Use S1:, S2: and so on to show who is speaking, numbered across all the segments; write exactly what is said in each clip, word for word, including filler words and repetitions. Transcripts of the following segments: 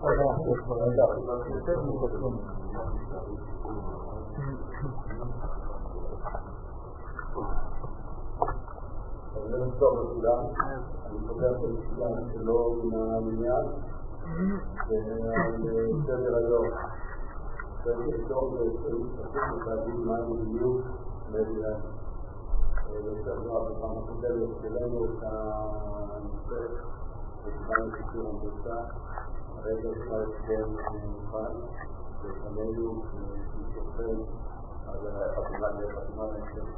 S1: זה נמצוא בכולם, אני פוגע את המשולם שלו מן העניין ועל סדר היום. צריך לפתור וצריך לפתור ולהגיד מה המדיניות מדינת. וצריך בפעם הקודמת שלנו את הנושא וקיבלנו סיפור המבצע. הרגע כבר הסכם מוכן לפנינו שמשוכן על החתימה לחתימה להסכם.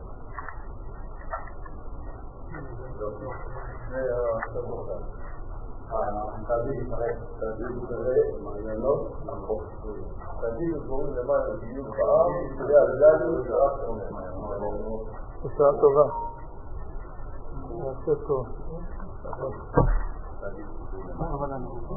S1: תעדיף יפרק, תעדיף יפרק, מעיינות, למחוק. תעדיף יפרק למען הגיוס בעם, כדי הרגלנו ושרק תאומם.
S2: בשעה טובה. נעשה טוב.
S1: תעדיף יפרק.
S2: אבל אני רוצה.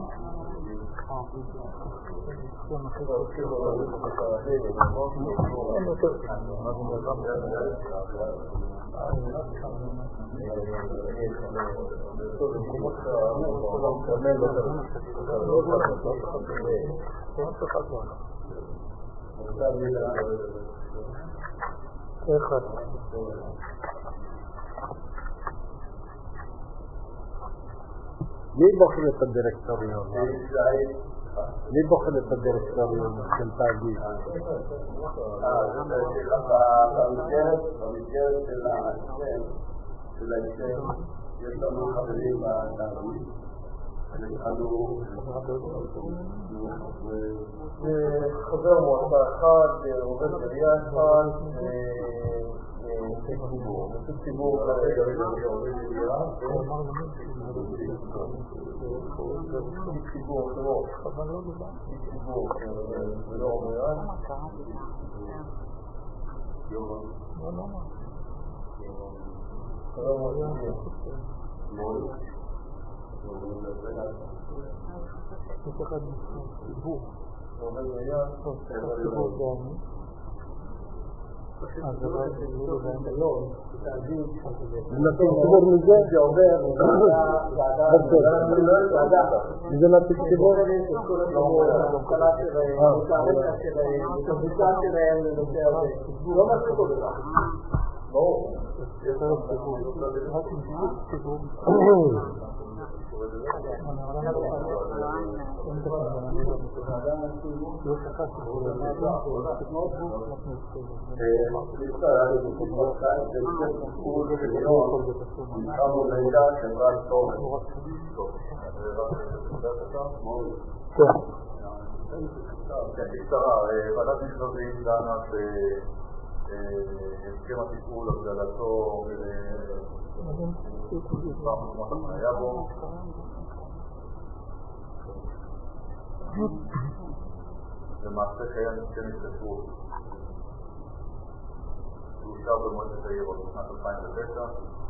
S2: מי בוחר את הדירקטוריון? מי בוחר את הדירקטוריון של תאגיד?
S1: במסגרת של ההסכם, של ההסכם, יש לנו חברים בתאגיד, התחלנו חבר מועצה אחד, עובד עירייה אחד, נציג ציבור. נציג ציבור כרגע עובד עירייה, נציג ציבור שלו, נציג ציבור ולא עובד. יורם. שלום עובד. מול.
S2: יש אחד ציבור.
S1: עובד עירייה.
S2: ציבור דעני. אז זה לא היום, תאגיד,
S3: נציג ציבור מזה?
S1: זה עובר,
S3: זה נציג ציבור?
S1: הממשלה שלהם, את הרקע שלהם, את הבדיקה שלהם לנושא הזה. לא מספיק עוד דבר. ברור.
S2: יש לך ציבור, רק נציג ציבור.
S1: בקצרה, ועדת מכרזים דנה בהסכם הטיפול הגדלתו במקומות החניה בו. למעשה קיים הסכם התקשרות שאושר במועצת העיר עוד בשנת אלפיים ותשע.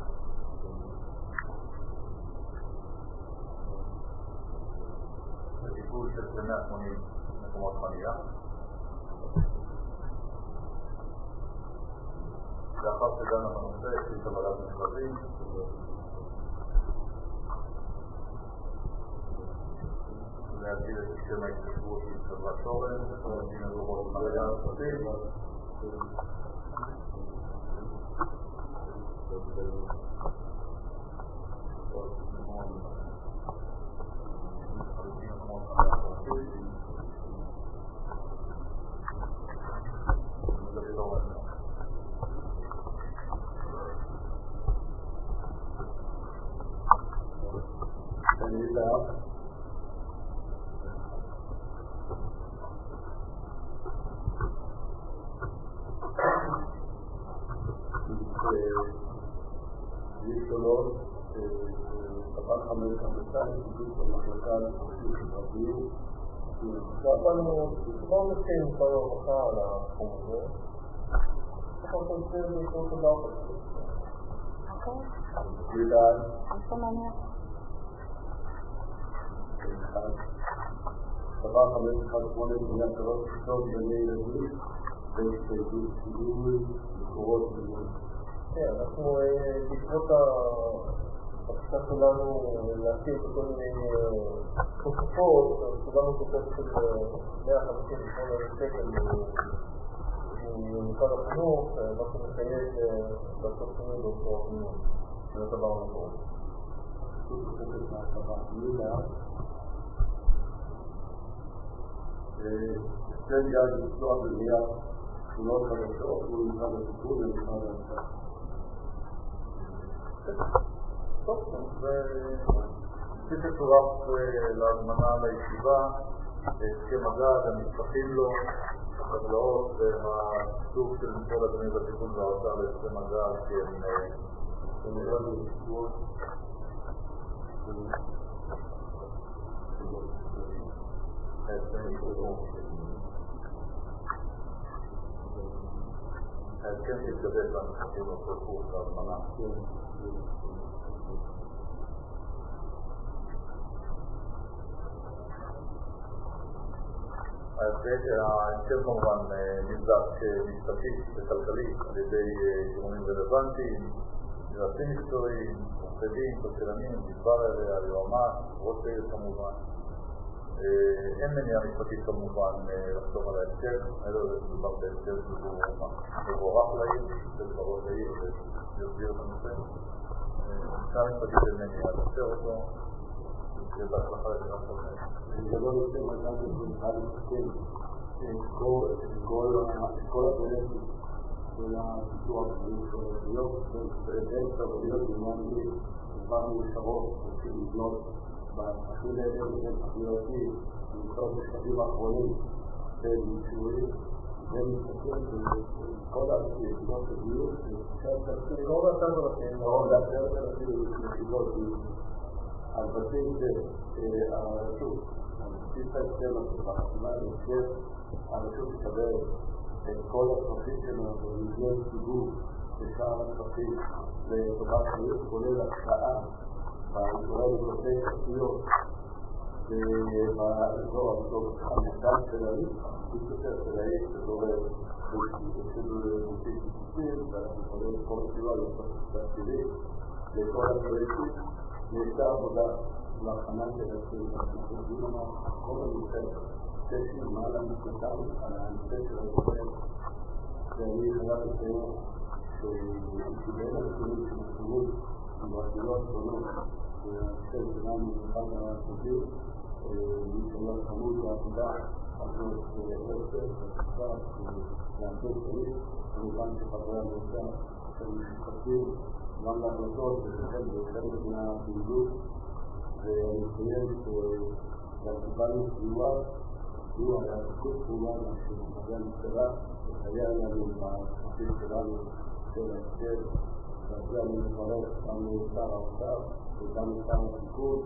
S1: לטיפול של מאה ושמונים מקומות חניה. לאחר שדנה בנושא החליטה ועדת מכרזים להטיל את הסכם ההתקשרות עם חברת תורן ותורן אזורות חניה נוספים. שונות, ספק חמש חמסה, שידוד במחלקה לפרסים חברתיים. שאפנו, כבר מסכים עם כל הרווחה על התחום הזה. אנחנו נצטרך לקרוא תודה אותה. אוקיי. תודה. אני מעניין. ספק חמש אחד שמונה בניית שלוש כיתות גני ילדים והצטיידות ציבורית מקורות ציבורית. כן, אנחנו בעקבות הפסקה שלנו להכיר בכל מיני תוספות, כולנו תוספת של מאה חמישים ושמונה אלף שקל ממשרד החינוך, מה שמחייב לעשות שינוי באותו החינוך, שזה דבר נכון.
S4: זו תוספת מההטבה מילה, אצל יד לצלוח בבנייה תמונות חדשות מול משרד הטיפול ומשרד ההשקעה.
S1: טוב, וכפי שצורף להזמנה לישיבה, הסכם הגג, הנספחים לו, הטבלאות והסוג של משרד הבינוי והשיכון והאוצר להסכם הגג שהם כמובן לסיפור ההסכם שהתגבש לנספחים לו כל קורס להזמנה. ההסכם כמובן נבדק משפטית וכלכלית על ידי גורמים רלוונטיים, יועצים מקצועיים, עורכי-דין, כלכלנים, גזבר העירייה, יועמ"ש, ראש העיר כמובן. אין מניעה משפטית כמובן לחתום על ההסכם, אלא זה מדובר בהסכם מבורך לעיר, של ראש העיר ויסביר את הנושא. מבחינה משפטית אין מניעה לאשר אותו. בהצלחה לכולם שלכם.
S4: זה לא נושא מזל שבנחה לסכם את כל הפרויקטים של הפיתוח של הרשויות ובין הרשויות במעניין דבר מאושרות רוצים לבנות בתחילת האלה ובין תחילתי במקום בשלבים האחרונים של אישורים ומסתכל בכל היחידות הדיור לא רצה ולכן לא לאשר את היחידות דיור על בסיס הרשות, על בסיס ההסכם הזה, והחתימה להסכם, הרשות תקבל את כל הצרכים שלנו במסגרת ציבור בשאר הצרכים לטובת העיר, כולל השקעה באזורי לבתי תשתיות ובאזור האזור המרכז של העיר, המספיק יותר של העיר, אזורי של מוסיף ציבורים, ואנחנו יכולים את כל הסיוע לתקציבים לכל הפרויקטים. נעשה עבודה להכנה של הסכמים, אנחנו חושבים לנו כל הנושא ששי מעלה משלטן על הנושא של הסכם, ואני חייב לציין שקיבל הסכמים שמסכימים עם רשויות שונות, והסכם שלנו מבחינת הרשותי, מי שהיה חמוד לעבודה, אנחנו עשר, ותקווה, להנחה שלי, כמובן שחברי המועצה של משפטים, גם להחלטות ולכן בחלק מהפעילות ולציין שקיבלנו סיוע, סיוע היה שיתוף פעולה של חברי המשטרה שהיה לנו בכספים שלנו של ההסכם, ועל זה אני מברך גם שר האוצר וגם שר השיכון,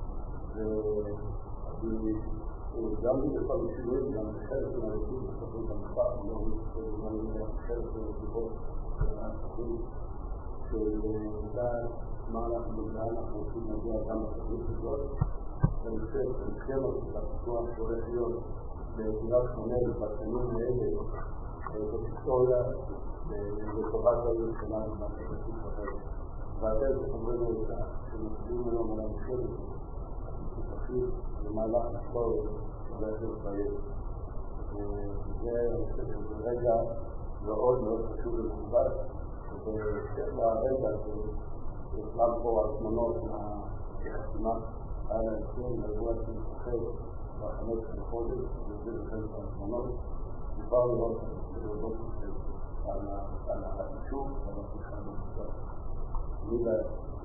S4: וגם בכל השינויים, גם בחלק מהרשות בסופו המשפט, לא גם בחלק מהרשות של שלדעת מה אנחנו בגלל אנחנו רוצים להגיע גם לחזית הזאת ולכן הסכם הפיתוח שהולך להיות בגלל חמל בשנים האלה בהיסטוריה לטובת העיר שלנו בחזית אחרת ואתם שחומרים אותה שמצביעים היום על המחיר שתפקיד במהלך היסטוריה שהולך להיות בעיר וזה רגע מאוד מאוד חשוב ומכובד והרגע שישלב פה הזמנות מהחתימה על ההסכם לאירוע שמתרחש בחמש של חודש וזה לכם את הזמנות כבר לראות להודות על האישור ועל הפתיחה במשרד. מילה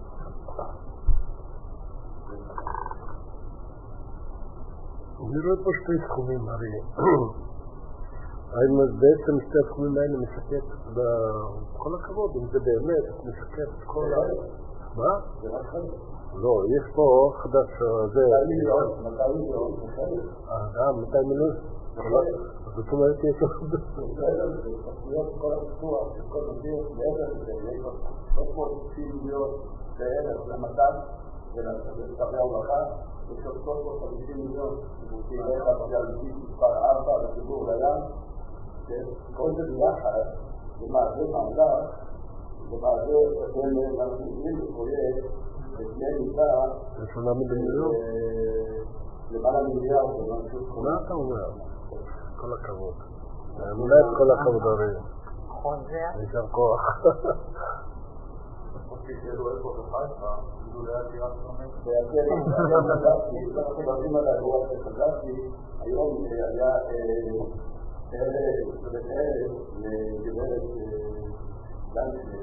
S2: אני רואה פה שתי סכומים הרי האם בעצם שתי הסכומים האלה משקף בכל הכבוד, אם זה באמת משקף את כל ה... מה?
S4: זה רק חדש.
S2: לא, יש פה חדש זה...
S4: מתי מיליון, מתי מיליון,
S2: אה, גם, מתי מיליון? זאת אומרת, יש לו...
S4: זה תפניות כל הפיתוח, כל הפיתוח, מעבר לזה, יש לו שלוש מאות ותשעים מיליון בערך למתן, ולסתרי ההולכה, יש לו שלוש מאות וחמישים מיליון, שמוציאים רגע בגלגית מספר ארבע לציבור לים, כל זה ביחד, למעשה מעלה, למעשה בין להמשיכים בפרויקט לפני ניסה,
S2: ראשונה מדמיון?
S4: למעלה מיליארד,
S2: מה אתה אומר? כל הכבוד. אולי את כל הכבוד הרי.
S5: חוזר.
S2: נשאר כוח.
S1: אותי שאלו איפה בחיפה, ידעו ליד קירת סומך.
S4: היום חזרתי, אנחנו מדברים על האירוע שחזרתי, היום היה ערב לגברת לנצ'נר,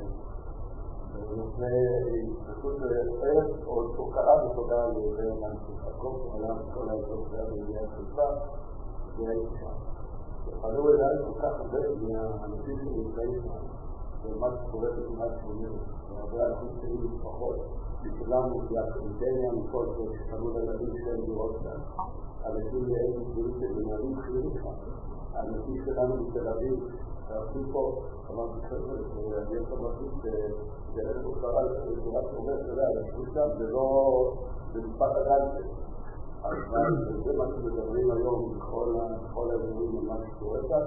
S4: ופשוט ערב או קרא ותודה לגברת לנצ'נר, הכל שחלה כל האזור שהיה במדינת חיפה, והייתי שם. פנו אליי כל כך הרבה מהאנשים שנמצאים שם, ומה שקורה בכמעט שומעים, והרבה אנשים שלי משפחות, מכולנו, מהקריטניה, מכל זה שפנו לילדים שלהם לראות כאן. אנשים לאלה גדולים שבנהלים חיילים שם. האנשים שלנו בתל אביב, שעשו פה, אמרתי חבר'ה, ואני יכול להגיד שאלה תוצרה לתורת שאומר, אתה יודע, ישבו שם, זה לא, זה משפט הגנטה. אבל זה מה שמדברים היום בכל האזורים על מה שקורה כאן,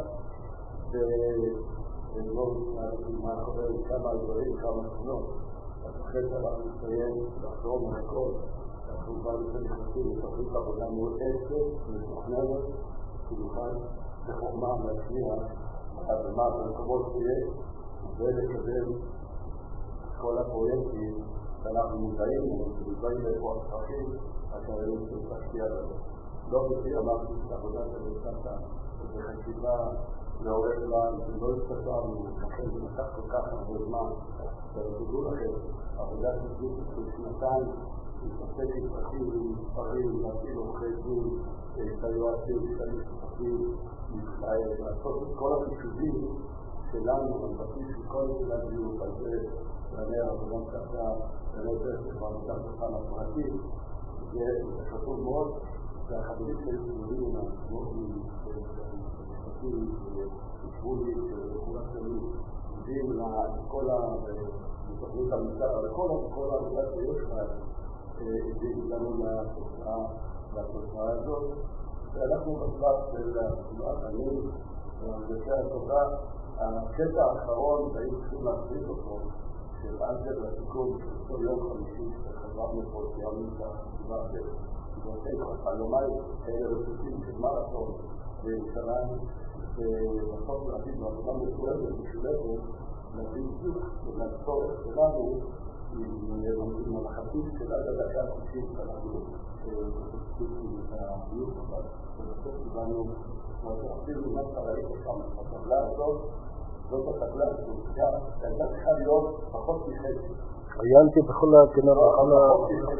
S4: ולא מה קורה עם כמה אזורים, כמה תכונות. אז אחרי שאנחנו נסיים לחזור מהכל, אנחנו כבר נכנסים לתוכנית עבודה מואצת, מתוכננת, שנוכל בחוכמה להשמיע אדמה במקומות שיש, ולקדם כל הפרויקטים שאנחנו מודעים, ומודעים לאיפה הצרכים, הקריינים של תשקיע לנו. לא בכי אמרתי שעבודה שבצעת בחשיבה לאורך זמן, ולא התקשרנו, לכן זה לקח כל כך הרבה זמן. ותדעו לכם, עבודה שתגידו של שנתיים, להתעסק עם פרקים ומספרים, להפעיל עורכי דין, את היועצים, את המשפטים, לעשות את כל החישובים שלנו, על בסיס של כל מילה דיוק, על זה לעניין עבודת שעשה, ולא זה בעבודה שלך לפרקים. זה חשוב מאוד, שהחברים שלי שמודים עם המשמעותים, המשפטים, ששבולי, שכולה שלי, מודים לכל התוכנית המסר, לכל העבודה שיש לה, הביאו לנו לתוצאה הזאת. ואנחנו בשלב של החיים, והרגשה הטובה, הקטע האחרון, שהיינו צריכים להחליט אותו, של אנטר לסיכון, של יום חמישי, שחזרנו פה, סיימנו את החשיבה של היומיים כאלה רצופים של מרתון בירושלים, ובסוף להגיד בעבודה מסוימת משולבת, להביא בדיוק את הצורך שלנו עם הלחצים של עד הדקה השישית שאנחנו עושים את הביוק, אבל בסוף קיבלנו אפילו מה שראית שם, הטבלה הזאת, זאת הטבלה שהוצגה, הייתה צריכה להיות פחות מחצי.
S2: עיינתי בכל הכנר, בכל ה...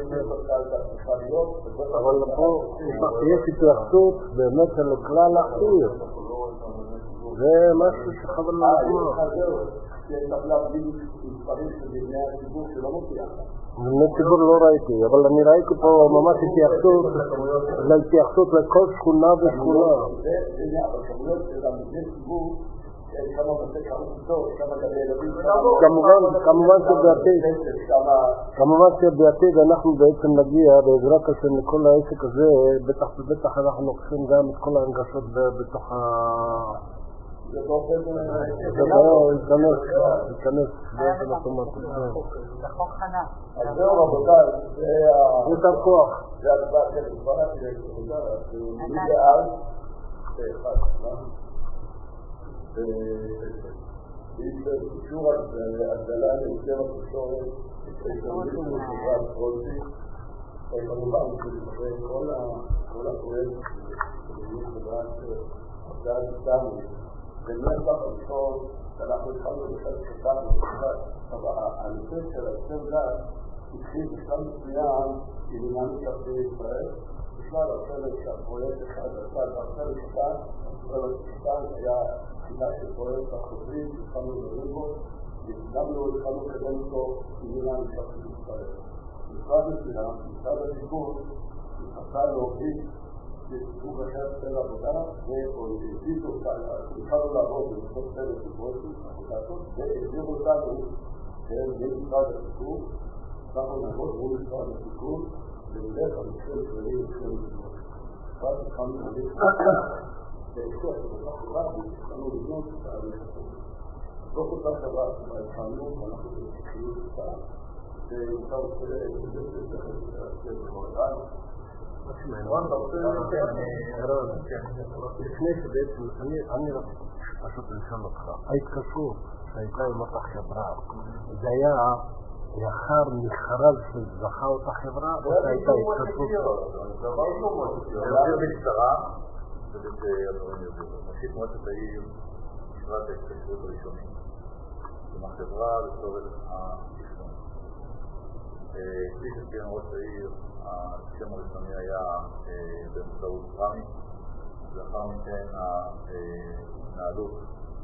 S2: אבל פה יש התייחסות באמת של כלל העיר. זה משהו שחבל לעצמו.
S4: טבלה בלי מספרים של מבני הציבור שלא מופיע.
S2: מבני ציבור לא ראיתי, אבל אני ראיתי פה ממש התייחסות, להתייחסות לכל שכונה ושכונה.
S4: זה עניין, אבל כמובן של המבני ציבור, כמה בתי קרוב טוב, כמה גבי ילדים.
S2: כמובן, כמובן שבעתיד, כמובן שבעתיד אנחנו בעצם נגיע בעזרת השם לכל העסק הזה, בטח ובטח אנחנו נוקחים גם את כל ההנגשות בתוך ה...
S4: זה באופן...
S2: זה לא, ייכנס, ייכנס באופן אוטומטי.
S5: זה חוק חנה.
S4: אז זהו רבותיי, זה ה...
S2: זה יותר כוח.
S4: זה הצבעה של דברה של תודה, ומי בעד? זה אחד, מה? אישור הגדלה ליותר התקשורת ההתארגנות של חברת פרולטי, כמובן שלפני כל הפרויקט של חברת עבדת איתנו, בנוסח הראשון שאנחנו התחלנו בשביל שקטנו, הנושא של הסכם גז התחיל בשלב מסוים עם עניין משרתי ישראל, בכלל הרצלת שהפרויקט אחד עשה את הרצלת קטן, הרצלת קטן היה תחילה של פרויקט החוזרים שהתחלנו לדברים בו, וגם לא התחלנו לקדם אותו עם עניין משרתי ישראל. משרד מסוים, משרד השיכון, התחלנו להוביל סוג אחר של עבודה, והוביל אותה, התחלנו לעבוד במשרד צוות של פרויקטים, והעביר אותנו למשרד השיכון, אנחנו נעבוד מול משרד השיכון, ובדרך המקרה הכללי של משרד. ואז התחלנו להביא בהמשך בתוך חברה, והתחלנו לבנות את ההליך הזה. בתוך אותה חברה שבה התחלנו, ואנחנו מתחילים אותה,
S2: לפני שבעצם, אני פשוט לשאול אותך, ההתקשרות שהייתה עם אותה חברה, זה היה לאחר מכרז שזכה אותה חברה, או שהייתה התקשרות?
S1: אני אעביר בקצרה, כדי שהדברים ידעו. ראשית מועצת העיר אישרה את ההתקשרות הראשונית עם החברה לצורך התכנון. כפי שציין ראש העיר, השם הראשוני היה באמצעות רמי, לאחר מכן ההתנהלות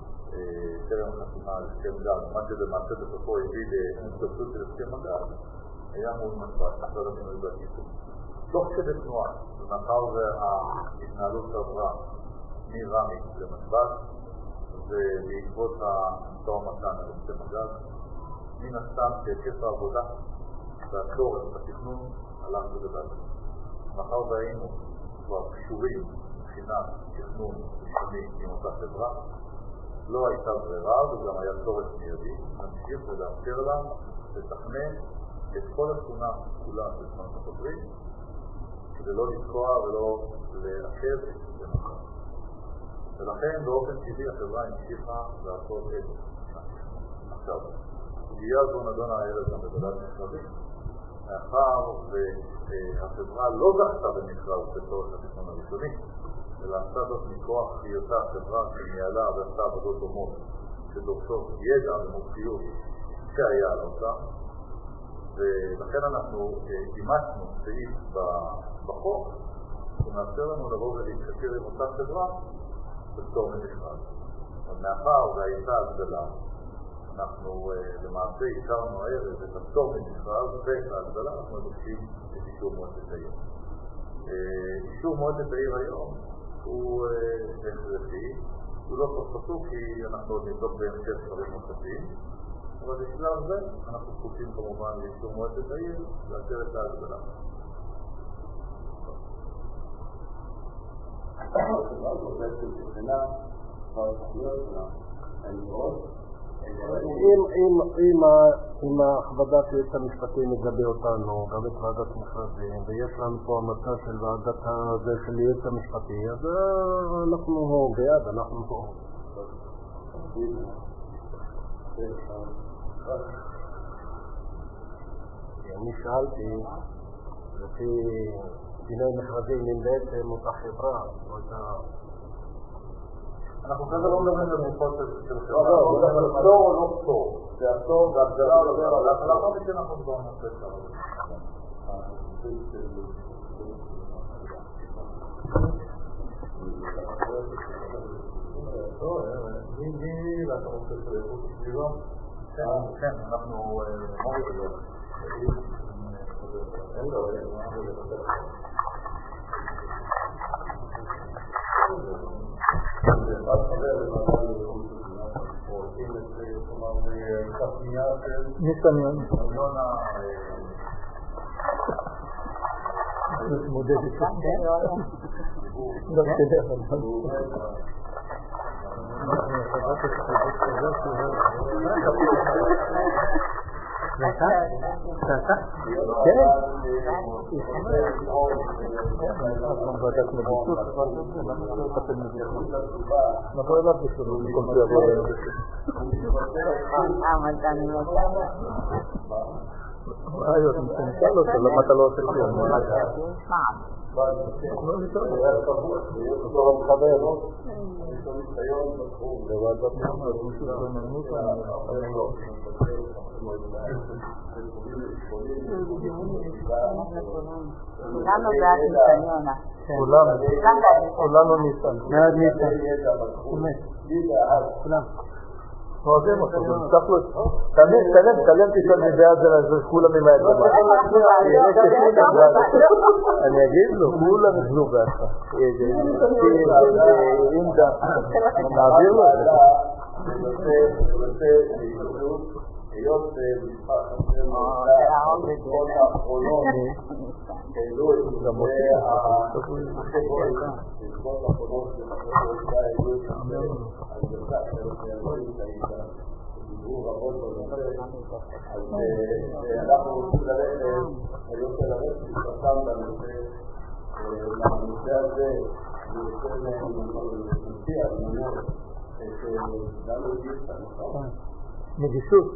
S1: טרם חתימה על הסכם גז, מה שלמעשה בסופו הביא להתגבשות של הסכם הגז, היה מול משפט, משרד הבינוי והשיכון. תוך כדי תנועה, ומאחר וההתנהלות עברה מרמי למשפט, ובעקבות המשא ומתן על הסכם הגז, מן הסתם שהיקף העבודה והצורך בתכנון הלך וגדל. מאחר והיינו כבר קשורים מבחינת תכנון ראשוני עם אותה חברה, לא הייתה ברירה וגם היה צורך מיידי להמשיך ולאפשר לה לתכנן את כל התכונה כולה בזמן החוזרים כדי לא לתקוע ולא לעכב את המחר. ולכן באופן טבעי החברה המשיכה לעשות את עכשיו. סוגיה זו נדונה הערב גם בוועדת מכרזים. מאחר והחברה לא זכתה במכרז לצורך התכנון הראשוני, אלא עשתה זאת מכוח היותה חברה שניהלה ועשתה עבודות דומות שדורשות ידע ומומחיות שהיה על אותה, ולכן אנחנו אימצנו סעיף בחוק שמאפשר לנו לבוא ולהתקשר עם אותה חברה בפטור ממכרז. מאחר והייתה הגדלה, אנחנו למעשה אישרנו הערב את הפטור ממכרז ואת ההגדלה, אנחנו מבקשים את אישור מועצת העיר. אישור מועצת העיר היום הוא הכרחי, הוא לא פסוק כי אנחנו עוד נבדוק בהמשך דברים נוספים, אבל בשלב זה אנחנו זקוקים כמובן לאישור מועצת העיר לאשר את ההגדלה.
S2: אם ההכבדת היועץ המשפטי מגבה אותנו, גם את ועדת מכרזים, ויש לנו פה המלצה של ועדת הזה של היועץ המשפטי, אז אנחנו ביד, אנחנו פה. אני שאלתי, לפי דיני מכרזים, אם בעצם אותה חברה, או את ה...
S1: אנחנו כזה לא מדברים למופות של חברה. לא, לא, זה פטור או לא פטור. זה הפטור והגדלה או לא. לאחר מכן אנחנו כבר נעשה את הרב. מי ואתה רוצה של איכות הסביבה? כן, אנחנו מוריד את זה. אין לו, אין לו.
S3: ניסניון מתמודד איתו לא תדע אתה? אתה? כן? ועדת מדיסות למה לא יחתן מדיסות? נבוא אליו בשביל כל זה עבור אלינו בשביל מה היום? נשאל אותו למה אתה לא עושה כלום? לא נשאל אותו חבר לוועדת מדיסות ומנות
S5: כולנו בעד ניסניונה.
S3: כולנו ניסן. בעד ניסן. כולם. אוהבים אותו. תלם, תלם, תלם תשאל מבעד זה כולם עם היד למעלה. אני אגיד לו, כולם ישנו בעצה. נעביר לו את זה.
S4: היות במשפט חסר מאוד בכל האחרונות העלו את זה בעקבות האחרונות שחסר העלו את זה על דרך של לא נמצאים דיברו רבות בנושא, אז אנחנו רוצים ללכת, היום של הרשת, שפרסם בנושא, מהנושא הזה, ויוצא מנציע, אני אומר, שגם לגיסה, נכון?
S3: נגישות.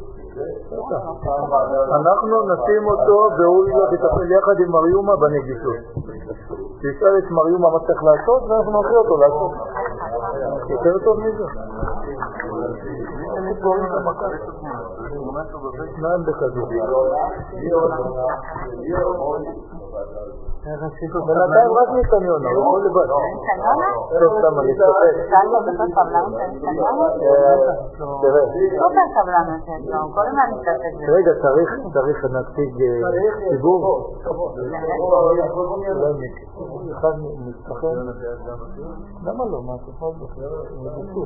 S3: אנחנו נשים אותו והוא יטפל יחד עם מריומה בנגישות. תשאל את מריומה מה צריך לעשות ואנחנו נוציא אותו לעשות. יותר טוב מזה. שניים בכדור. בינתיים רק ניתניונה, הוא יכול לבד.
S5: ניתניונה?
S3: טוב, סתם אני צוחק.
S5: שאלנו בסוף סבלנות של ניתניונה?
S3: תראה.
S5: סופר סבלנות שלו, כל הזמן נשתתף בזה.
S3: רגע, צריך נציג ציבור. אחד מסתכל. למה לא? מה תוכל בכלל? נגישות.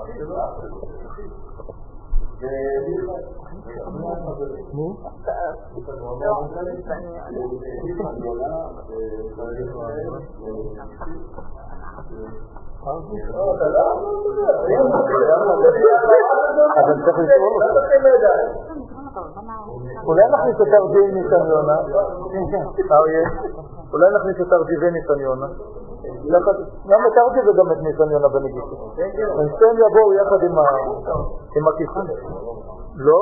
S3: נו? אבל צריך לשאול אולי נכניס את ארזי ניתניונה? אריה? אולי נכניס את ארזי וניתניונה? גם את ארזי וגם את ניתניונה בנגישות. הם שתיים יבואו יחד עם הכיסון. לא?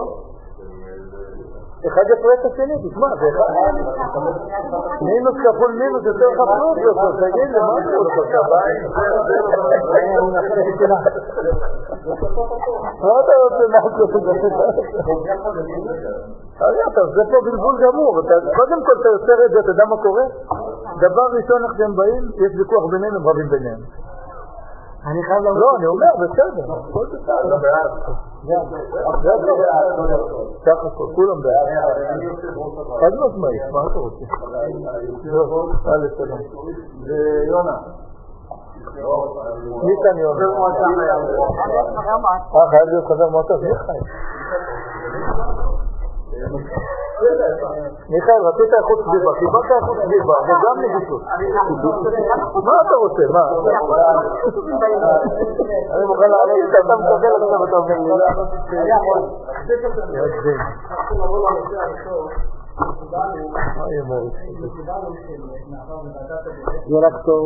S3: אחד יפרט את השני, תשמע, זה אחד. מינוס כפול מינוס, יותר חפלות יותר, תגיד לי, מה זה אותו שבאים? מה אתה רוצה לעשות את זה? זה פה בלבול גמור, קודם כל אתה יוצר את זה, אתה יודע מה קורה? דבר ראשון איך שהם באים, יש ויכוח בינינו, רבים ביניהם. אני חייב לומר... לא, אני אומר, בסדר. כל בסדר. ככה, כולם בעד. חד משמעית, מה אתה רוצה? א' סלם. זה יונה. מי כאן יונה? אה, חייב להיות חבר מועצה, מי חי? מיכאל, רצית איכות סביבה, קיבלת איכות סביבה, וגם נגישות. מה אתה רוצה? מה? אני מוכן להגיד שאתה מקבל עכשיו אתה אומר לי. אוי מוריס. זה רק טוב.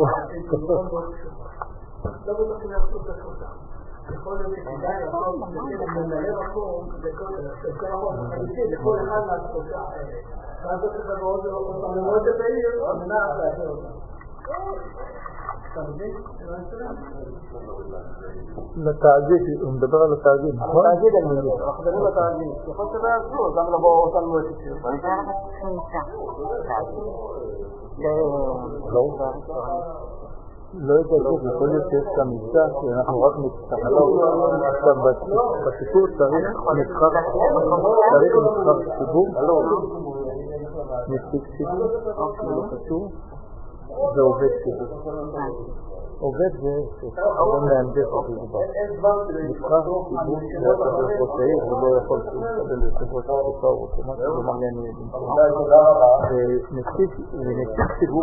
S6: לא בטח שיעשו את השלושה. יכול להיות שכדאי לעשות מנהלי מקום לכל המון חמישי, לכל אחד מהשלושה האלה. ואז זה צריך לבוא למועצת העיר, על מנת להעביר אותם. אתה מבין?
S3: לתאגיד, הוא מדבר על התאגיד, נכון?
S6: התאגיד אני מבין, אנחנו מדברים על התאגיד. יכול להיות שזה יעזרו, גם לבוא אותם מועצת העיר.
S3: לא יודע, זה יכול להיות שיש כאן מבצע, כי אנחנו רק מתחלות. עכשיו, בסיפור צריך נבחר ציבור, נציג ציבור, לא קשור, ועובד ציבור. עובד זה שחרון מהנדס את זה. נבחר ציבור שיחבר ראש העיר, ולא יכול לקבל לסברות התקופה או משהו, כלומר לי אני יודעים. ונציג ציבור